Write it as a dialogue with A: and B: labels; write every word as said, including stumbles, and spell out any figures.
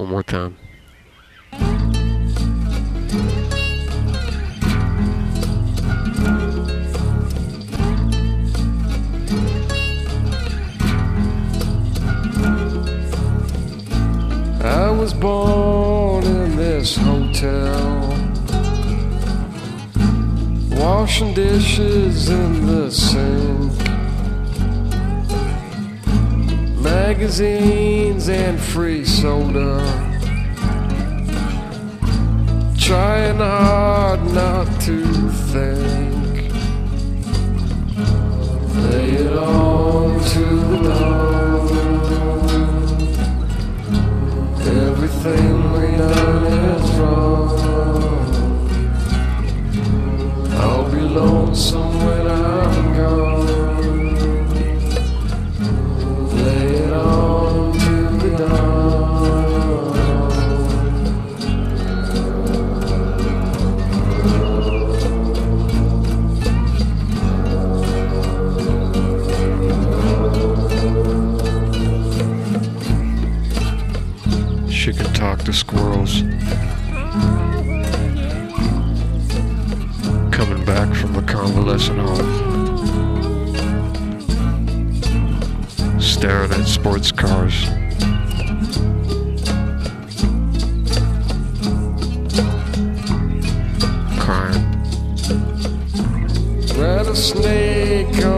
A: one more time. I was born in this hotel, washing dishes in the sink, magazines and free soda, trying hard not to think. Lay it on to the dawn. Everything we done is wrong. I'll be lonesome when I'm gone. Lay it on to the dawn. She can talk to squirrels. Coming back from a convalescent home, staring at sports cars. Crying. Rattlesnake